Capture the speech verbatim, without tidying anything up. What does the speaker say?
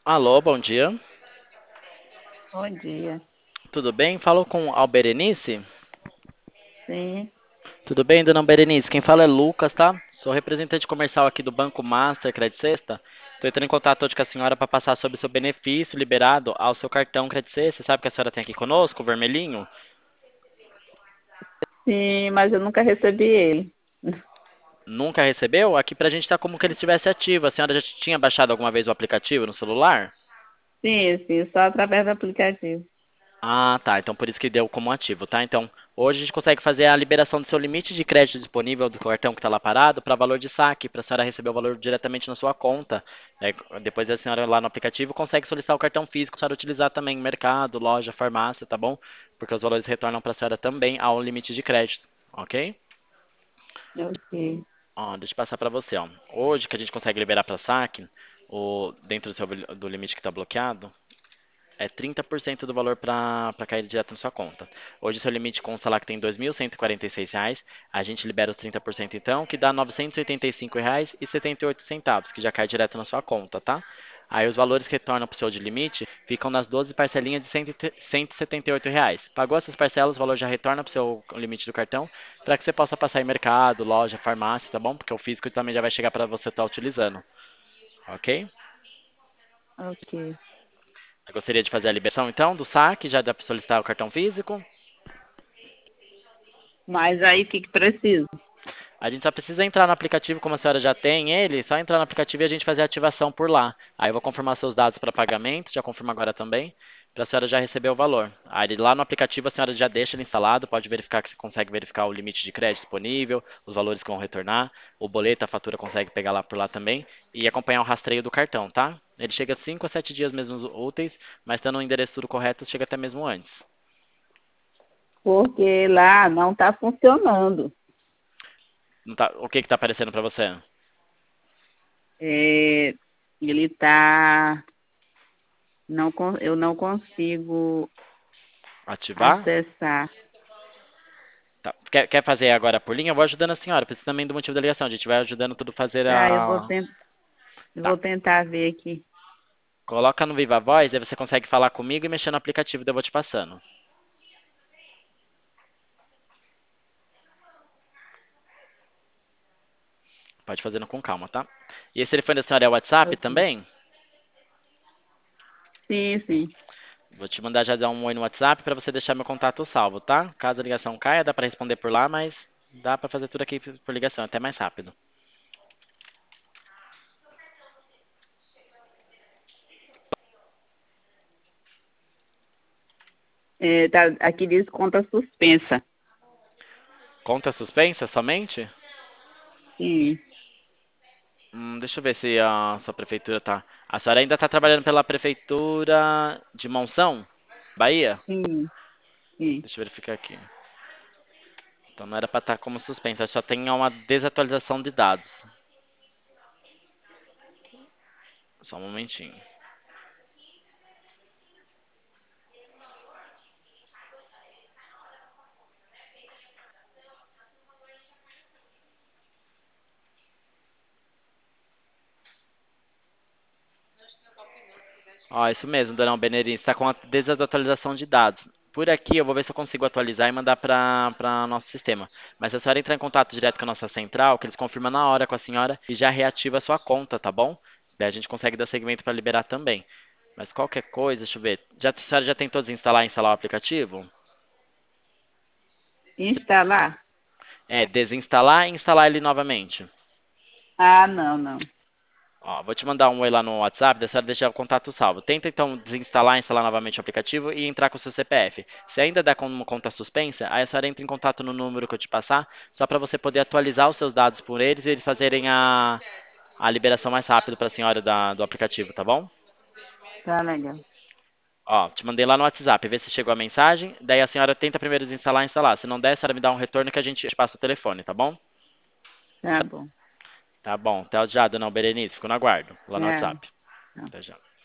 Alô, bom dia. Bom dia. Tudo bem? Falo com a Berenice? Sim, Tudo bem, dona Berenice? Quem fala é Lucas, tá? Sou representante comercial aqui do Banco Master Credit Sexta. Estou entrando em contato hoje com a senhora para passar sobre o seu benefício liberado ao seu cartão Credit Sexta. Sabe que a senhora tem aqui conosco, o vermelhinho? sim, mas eu nunca recebi ele. Nunca recebeu? Aqui pra gente tá como que ele estivesse ativo. A senhora já tinha baixado alguma vez o aplicativo no celular? Sim, sim, só através do aplicativo. Ah, tá. Então por isso que deu como ativo, tá? Então, hoje a gente consegue fazer a liberação do seu limite de crédito disponível do cartão que está lá parado para valor de saque, para a senhora receber o valor diretamente na sua conta. É, depois a senhora lá no aplicativo consegue solicitar o cartão físico para a senhora utilizar também em mercado, loja, farmácia, tá bom? Porque os valores retornam para a senhora também ao limite de crédito, ok? Ok. Ó, deixa eu passar para você, ó. Hoje que a gente consegue liberar para saque, o, dentro do, seu, do limite que está bloqueado, é trinta por cento do valor para cair direto na sua conta. Hoje seu limite consta lá que tem dois mil cento e quarenta e seis reais. A gente libera os trinta por cento então, que dá novecentos e oitenta e cinco reais e setenta e oito centavos, que já cai direto na sua conta, tá? Aí os valores que retornam para o seu de limite ficam nas doze parcelinhas de cento e setenta e oito reais. Pagou essas parcelas, o valor já retorna para o seu limite do cartão, para que você possa passar em mercado, loja, farmácia, tá bom? Porque o físico também já vai chegar para você estar utilizando, ok? Ok. Eu gostaria de fazer a liberação então do saque, já dá para solicitar o cartão físico. Mas aí o que que precisa? A gente só precisa entrar no aplicativo, como a senhora já tem ele, só entrar no aplicativo e a gente fazer a ativação por lá. Aí eu vou confirmar seus dados para pagamento, já confirmo agora também, para a senhora já receber o valor. Aí lá no aplicativo a senhora já deixa ele instalado, pode verificar que você consegue verificar o limite de crédito disponível, os valores que vão retornar, o boleto, a fatura consegue pegar lá por lá também e acompanhar o rastreio do cartão, tá? Ele chega cinco a sete dias mesmo úteis, mas estando no endereço tudo correto, chega até mesmo antes. Porque lá não está funcionando. Não tá- o que que tá aparecendo para você? É, ele está. Não, con- eu não consigo Ativar? acessar. Tá. Quer, quer fazer agora por linha? Eu vou ajudando a senhora. Precisa também do motivo da ligação. A gente vai ajudando tudo a fazer Tá, eu vou, a. ten- eu Tá. vou tentar ver aqui. Coloca no Viva Voz, aí você consegue falar comigo e mexer no aplicativo, daí eu vou te passando. Pode fazendo com calma, tá? E esse telefone da senhora é o WhatsApp Ok. também? Sim, sim. Vou te mandar já dar um oi no WhatsApp para você deixar meu contato salvo, tá? Caso a ligação caia, dá para responder por lá, mas dá para fazer tudo aqui por ligação, até mais rápido. É, tá, aqui diz conta suspensa. Conta suspensa somente? Sim, Hum, deixa eu ver se a sua prefeitura tá. A senhora ainda tá trabalhando pela prefeitura de Monção, Bahia? sim, sim. Deixa eu verificar aqui. Então não era para estar como suspensa, só tem uma desatualização de dados. Só um momentinho. Ó, isso mesmo, Dona Benedito, está com a desatualização de dados. Por aqui eu vou ver se eu consigo atualizar e mandar para nosso sistema. Mas se a senhora entrar em contato direto com a nossa central, que eles confirmam na hora com a senhora e já reativa a sua conta, tá bom? Daí a gente consegue dar seguimento para liberar também. Mas qualquer coisa, deixa eu ver. Já, a senhora já tentou desinstalar e instalar o aplicativo? Instalar? É, desinstalar e instalar ele novamente. Ah, não, não. Ó, vou te mandar um oi lá no WhatsApp, dessa deixar o contato salvo. Tenta então desinstalar, instalar novamente o aplicativo e entrar com o seu C P F. Se ainda der como conta suspensa, aí a senhora entra em contato no número que eu te passar, só para você poder atualizar os seus dados por eles e eles fazerem a, a liberação mais rápido para a senhora da- do aplicativo, tá bom? Tá legal. Ó, te mandei lá no WhatsApp, vê se chegou a mensagem, daí a senhora tenta primeiro desinstalar e instalar. Se não der, a senhora me dá um retorno que a gente te passa o telefone, tá bom? Tá bom. Tá bom, até já, dona Berenice, fico no aguardo, lá no Tchau. WhatsApp. Tchau. Até já.